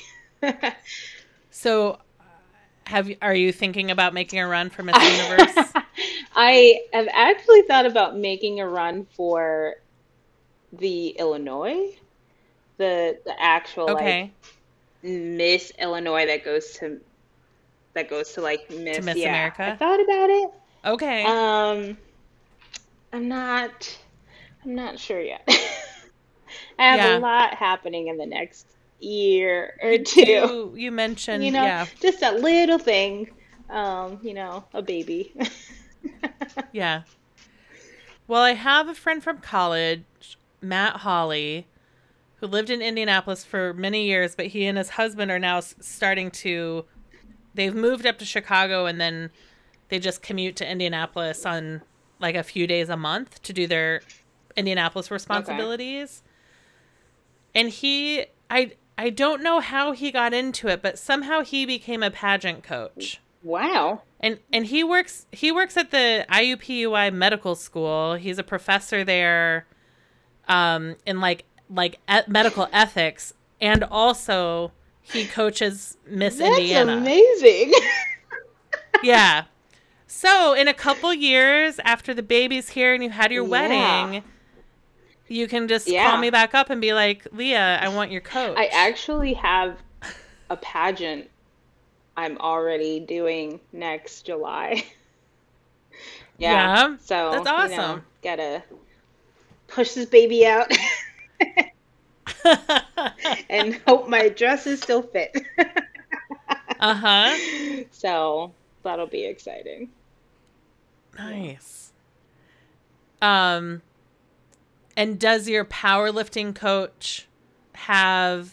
So have you, are you thinking about making a run for Miss Universe? I have actually thought about making a run for the Illinois, the the actual like Okay. Miss Illinois that goes to that goes to like To Miss. Miss Yeah, I America. thought about it. Okay. Um, I'm not. I'm not sure yet. I have a Yeah. lot happening in the next year or You two. do. You You mentioned, know, yeah. just a little thing. Um, you know, a baby. Yeah. Well, I have a friend from college, Matt Hawley, who lived in Indianapolis for many years, but he and his husband are now s- starting to. They've moved up to Chicago and then they just commute to Indianapolis on like a few days a month to do their Indianapolis Okay. responsibilities. And he, I, I don't know how he got into it, but somehow he became a pageant coach. Wow. And and he works he works at the I U P U I Medical School. He's a professor there um in like like e- medical ethics, and also he coaches Miss That's Indiana. amazing. Yeah. So, in a couple years after the baby's here and you had your Yeah. wedding, you can just call Yeah. me back up and be like, "Leah, I want your I coach." actually have a pageant I'm already doing next July. Yeah. Yeah. That's So, you know, awesome. gotta push this baby out and hope my dresses still fit. Uh-huh. So, that'll be exciting. Yeah. Nice. Um And does your powerlifting coach have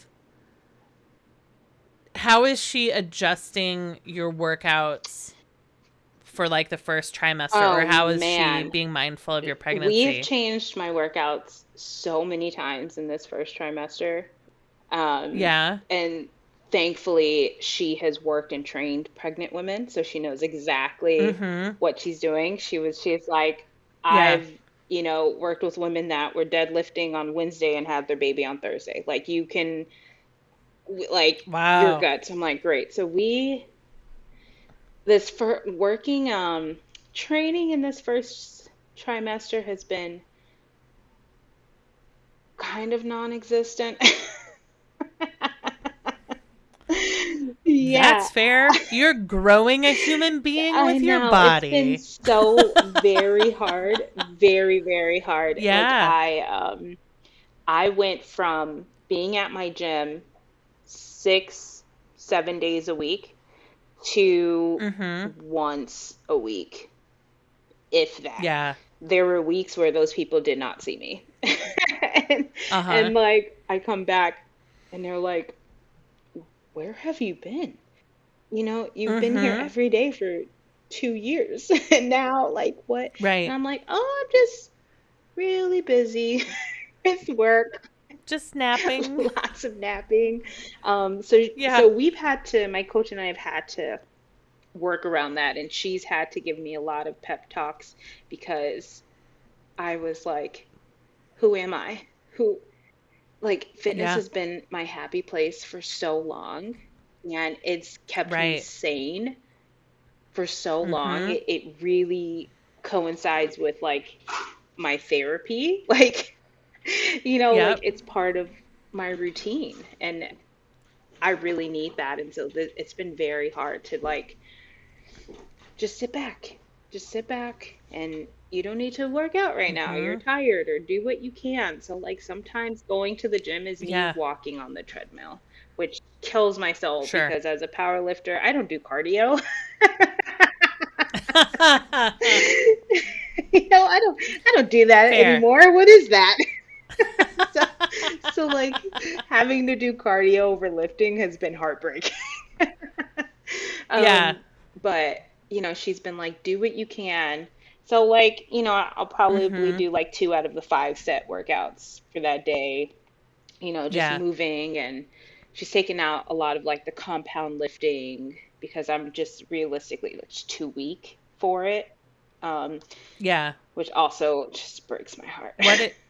how is she adjusting your workouts for like the first trimester, or Oh how is she man, being mindful of your we've pregnancy? changed my workouts so many times in this first trimester. Um, Yeah. and thankfully, she has worked and trained pregnant women, so she knows exactly Mhm. what she's doing. She was, she's like, Yeah. I've, you know, worked with women that were deadlifting on Wednesday and had their baby on Thursday. Like, you can w- like your Wow. guts. I'm like, great. So we this for working um training in this first trimester has been kind of non-existent. Yeah, That's fair. You're growing a human being I with your know. It's been body. so very hard, very, very hard. Like Yeah. I um I went from being at my gym six, seven days a week to Mm-hmm. once a week, if that. Yeah. There were weeks where those people did not see me. And, Uh-huh. and like I come back and they're like, "Where have you been? You know, you've been here Mm-hmm. every day for two years." And now like what? And Right. I'm like, "Oh, I'm just really busy with work." Just napping. Lots of napping. Um, so Yeah. so we've had to, my coach and I have had to work around that, and she's had to give me a lot of pep talks because I was like, who am I? Who like fitness Yeah. has been my happy place for so long, and it's kept me Right. sane for so long. Mm-hmm. It, it really coincides with like my therapy. Like, you know, like Yep. it's part of my routine. And I really need that. And so th it's been very hard to like just sit back, just sit back, and you don't need to work out right now. You're Mm-hmm. tired, or do what you can. So like sometimes going to the gym is me Yeah. walking on the treadmill, which kills my soul Sure. because as a power lifter, I don't do cardio. You know, I don't I don't do that Fair. anymore. What is that? So, so like having to do cardio over lifting has been heartbreaking. Yeah. Um, but you know, she's been like, do what you can. So like, you know, I'll probably Mm-hmm. do like two out of the five set workouts for that day, you know, just Yeah. moving. And she's taken out a lot of like the compound lifting because I'm just realistically like, just too weak for it. Um, Yeah. which also just breaks my heart. What it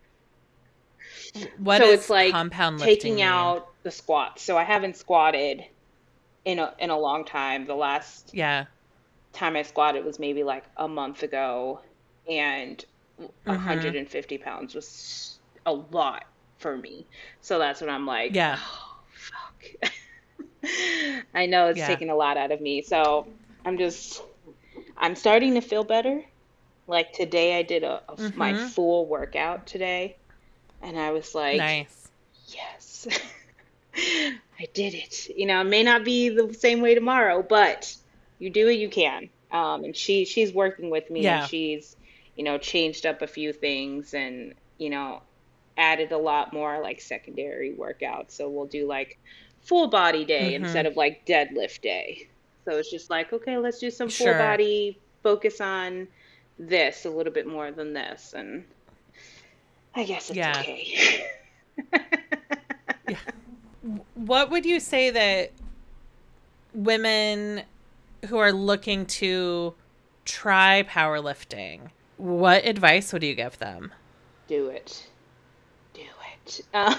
what So it's does like compound lifting taking mean? out the squats. So I haven't squatted in a in a long time. The last Yeah. time I squatted was maybe like a month ago, and Mm-hmm. one hundred fifty pounds was a lot for me. So that's when I'm like, Yeah. oh, fuck. I know it's Yeah. taking a lot out of me. So I'm just, I'm starting to feel better. Like today, I did a, a f- my Mm-hmm. full workout today, and I was like, Nice. yes, I did it. You know, it may not be the same way tomorrow, but you do what you can. Um, and she she's working with me, and Yeah. she's, you know, changed up a few things, and you know, added a lot more like secondary workouts. So we'll do like full body day Mm-hmm. instead of like deadlift day. So it's just like, okay, let's do some full Sure. body, focus on this a little bit more than this, and I guess it's Yeah. okay. Yeah. What would you say that women who are looking to try powerlifting, what advice would you give them? Do it. Do it. Um,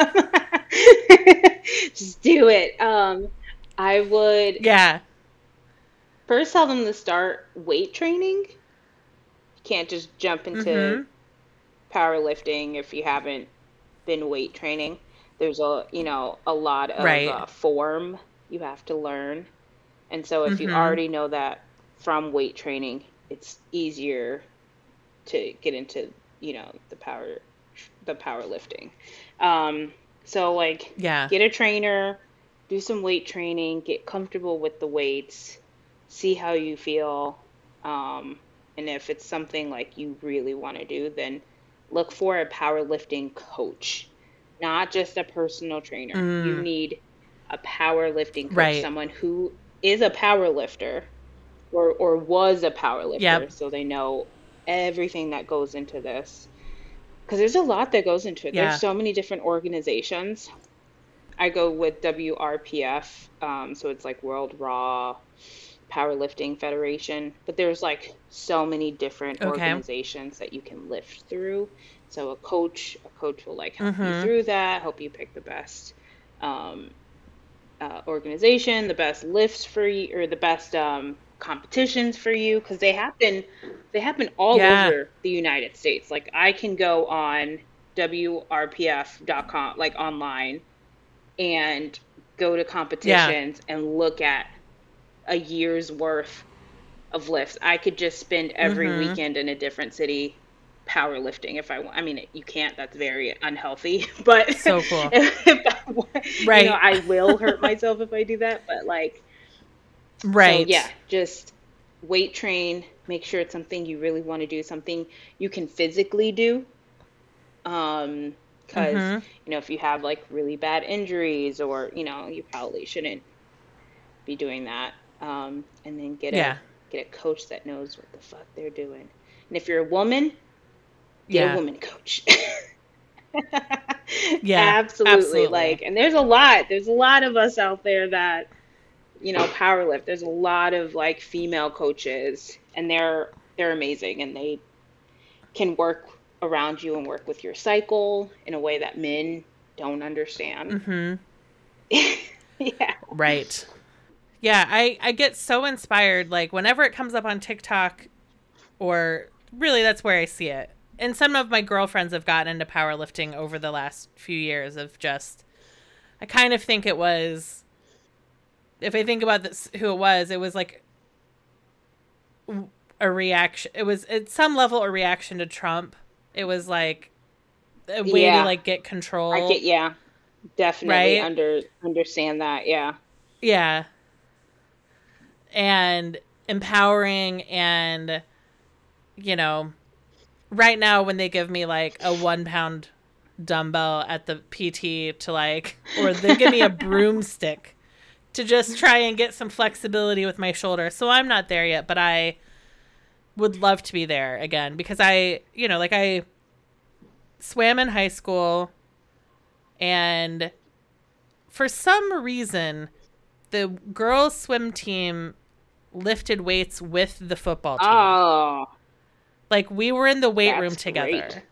just do it. Um, I would Yeah. first tell them to start weight training. You can't just jump into Mm-hmm. powerlifting if you haven't been weight training. There's a, you know, a lot of Right. uh, form you have to learn. And so if you Mm-hmm. already know that from weight training, it's easier to get into, you know, the power the powerlifting. Um, so like Yeah. get a trainer, do some weight training, get comfortable with the weights, see how you feel. Um, and if it's something like you really want to do, then look for a powerlifting coach, not just a personal trainer. You Mm. need a powerlifting coach, Right. someone who is a powerlifter or or was a Yep. powerlifter, so they know everything that goes into this. Because there's a lot that goes into it. There's Yeah. so many different organizations. I go with W R P F, um, so it's like World Raw Powerlifting Federation, but there's like so many different Okay. organizations that you can lift through. So a coach, a coach will like help you Mm-hmm. through that, help you pick the best. um, uh, organization, the best lifts for you, or the best um, competitions for you, because they happen they happen all Yeah. over the United States. Like I can go on W R P F dot com, like online, and go to Yeah. competitions and look at a year's worth of lifts. I could just spend every Mm-hmm. weekend in a different city powerlifting if I want. I mean, you can't, that's very unhealthy, but So cool. if I want, you know, Right. I will hurt myself if I do that. But like, so yeah, Right. just weight train, make sure it's something you really want to do, something you can physically do. Um, because, Mm-hmm. you know, if you have like really bad injuries or, you know, you probably shouldn't be doing that. Um, and then get a Yeah. get a coach that knows what the fuck they're doing. And if you're a woman, get a Yeah. woman coach. Yeah. Absolutely. Absolutely. Like, and there's a lot, there's a lot of us out there that, you know, power lift. There's a lot of like female coaches and they're they're amazing and they can work around you and work with your cycle in a way that men don't understand. Mm-hmm. Yeah. Right. Yeah, I, I get so inspired, like, whenever it comes up on TikTok, or really that's where I see it. And some of my girlfriends have gotten into powerlifting over the last few years of just, I kind of think it was, if I think about this, who it was, it was like a reaction. It was at some level a reaction to Trump. It was like a way to Yeah. like get I control, get, yeah, definitely right? under understand that. Yeah. Yeah. And empowering, and, you know, right now when they give me like a one pound dumbbell at the P T to like, or they give me a broomstick to just try and get some flexibility with my shoulder. So I'm not there yet, but I would love to be there again because I, you know, like I swam in high school, and for some reason, the girls swim team lifted weights with the football team. Oh, Like we were in the weight room that's together. great.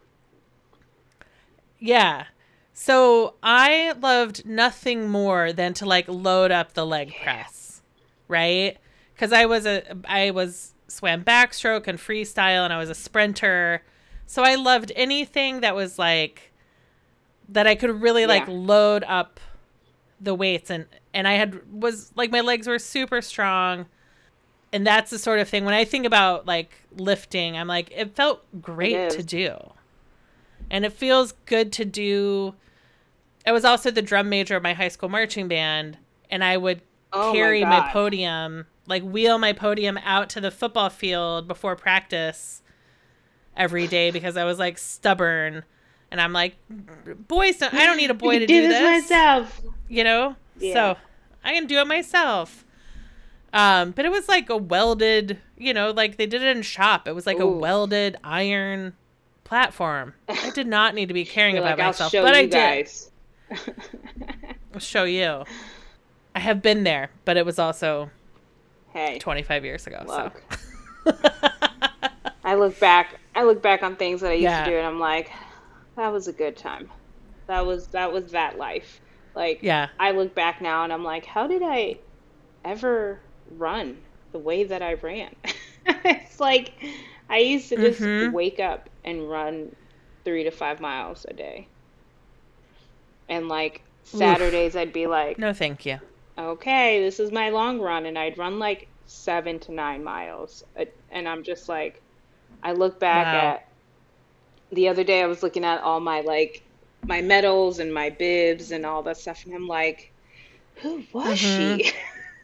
Yeah. So I loved nothing more than to like load up the leg press, right? Because I was a I was swam backstroke and freestyle, and I was a sprinter. So I loved anything that was like that I could really like Yeah. load up the weights, and and I had was like my legs were super strong. And that's the sort of thing when I think about like lifting, I'm like, it felt It great to is. do. And it feels good to do. I was also the drum major of my high school marching band, and I would Oh my carry my God. podium, like wheel my podium out to the football field before practice every day because I was like stubborn. And I'm like, boys, don't, I don't need a I boy can to do do this this, myself. you know? Yeah. So I can do it myself. Um, but it was like a welded, you know, like they did it in shop. It was like a Ooh. welded iron platform. I did not need to be caring You're about like, I'll myself, show but I you did. guys. I'll show you. I have been there, but it was also Hey, twenty-five years ago. look. So I look back. I look back on things that I used to yeah, do, and I'm like, that was a good time. That was that was that life. Like yeah, I look back now, and I'm like, how did I ever run the way that I ran? It's like I used to just mm-hmm, wake up and run three to five miles a day. And like oof, Saturdays, I'd be like, no, thank you. okay, this is my long run. And I'd run like seven to nine miles. Uh, And I'm just like, I look back Wow, at the other day, I was looking at all my like my medals and my bibs and all that stuff. And I'm like, who was mm-hmm, she?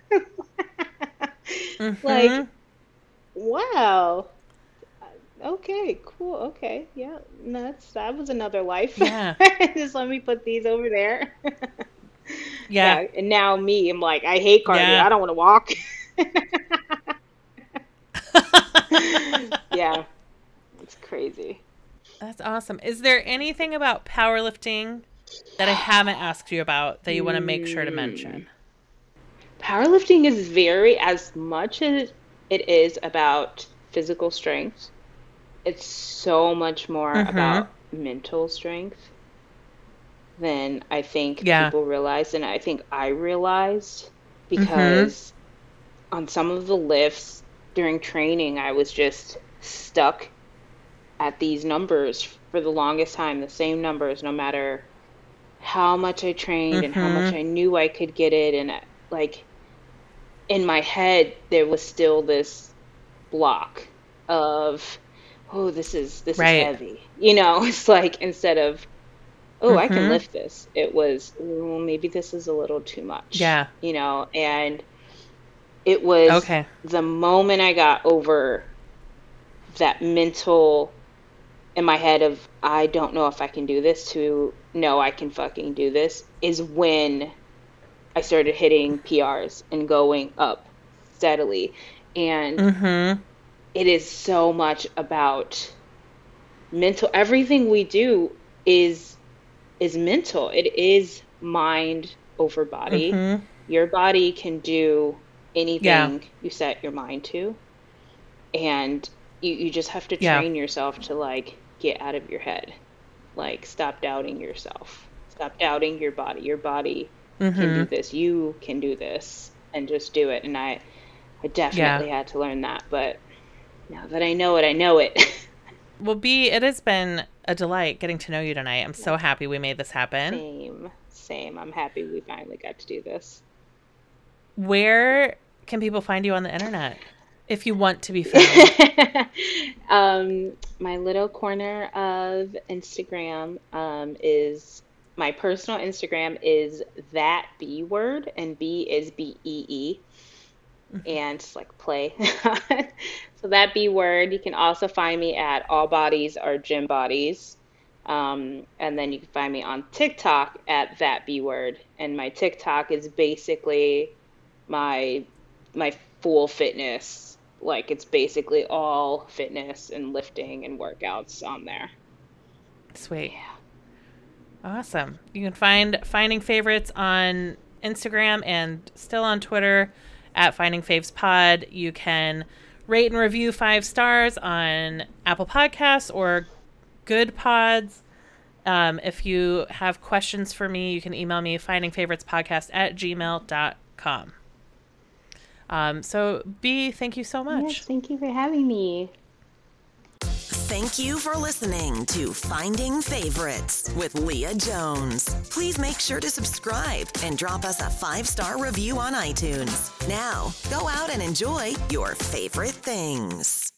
mm-hmm, Like, wow. Okay, cool. Okay, yeah, no, that's that was another life. yeah, Just let me put these over there. yeah, Yeah, and now me, I'm like, I hate cardio. yeah. I don't want to walk. Yeah, it's crazy. That's awesome. Is there anything about powerlifting that I haven't asked you about that you want to make sure to Hmm. mention? Powerlifting is very, as much as it is about physical strength, it's so much more Mm-hmm. about mental strength. than I think Yeah. people realize, and I think I realized, Mm-hmm. because on some of the lifts during training, I was just stuck at these numbers for the longest time, the same numbers, no matter how much I trained and how much Mm-hmm. I knew I could get it. And uh, like in my head, there was still this block of, oh, this is this is Right. heavy. You know, it's like instead of, oh, I can Mm-hmm. lift this, it was, oh, maybe this is a little too much, Yeah. you know, and it was Okay. the moment I got over that mental in my head of I don't know if I can do this to no, I can fucking do this is when I started hitting P Rs and going up steadily. And Mm-hmm. it is so much about mental. Everything we do is is mental. It is mind over body. Mm-hmm. Your body can do Yeah. anything you set your mind to. And you, you just have to Yeah. train yourself to like get out of your head. Like stop doubting yourself. Stop doubting your body. Your body can do Mm-hmm. this. You can do this and just do it. And I I Yeah. definitely had to learn that, but now that I know it, I know it. Well, B, it has been a delight getting to know you tonight. I'm so Yeah, happy we made this happen. same, same. I'm happy we finally got to do this. Where can people find you on the internet if you want to be found? um, my little corner of Instagram um, is my personal Instagram is that B word, and B is B E E, and it's like play. So that B word. You can also find me at All Bodies Are Gym Bodies. Um, and then you can find me on TikTok at that B word. And my TikTok is basically my my full fitness. Like it's basically all fitness and lifting and workouts on there. Sweet. Yeah. Awesome. You can find Finding Favorites on Instagram and still on Twitter at Finding Faves Pod. You can rate and review five stars on Apple Podcasts or Good Pods. Um, if you have questions for me, you can email me findingfavoritеspodcast at gmail dot com. Um, so, B, thank you so Yes, much. thank you for having me. Thank you for listening to Finding Favorites with Leah Jones. Please make sure to subscribe and drop us a five-star review on iTunes. Now, go out and enjoy your favorite things.